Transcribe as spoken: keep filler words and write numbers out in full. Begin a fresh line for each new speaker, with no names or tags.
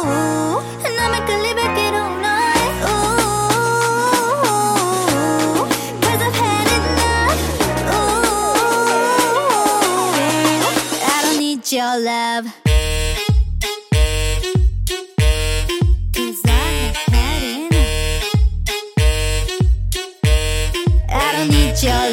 And I make a living get all night. Ooh, cause I've had enough. Ooh, I don't need your love. Cause I have had enough. I don't need your